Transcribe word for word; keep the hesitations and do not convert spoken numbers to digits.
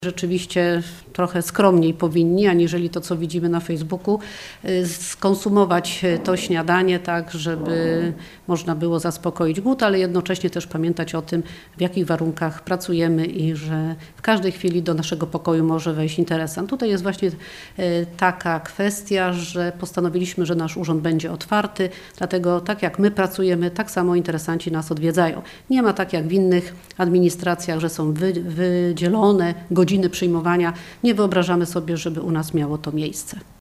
Rzeczywiście trochę skromniej powinni, aniżeli to, co widzimy na Facebooku, skonsumować to śniadanie tak, żeby można było zaspokoić głód, ale jednocześnie też pamiętać o tym, w jakich warunkach pracujemy i że w każdej chwili do naszego pokoju może wejść interesant. Tutaj jest właśnie taka kwestia, że postanowiliśmy, że nasz urząd będzie otwarty, dlatego tak jak my pracujemy, tak samo interesanci nas odwiedzają. Nie ma tak jak w innych administracjach, że są wy, wydzielone godziny przyjmowania. Nie wyobrażamy sobie, żeby u nas miało to miejsce.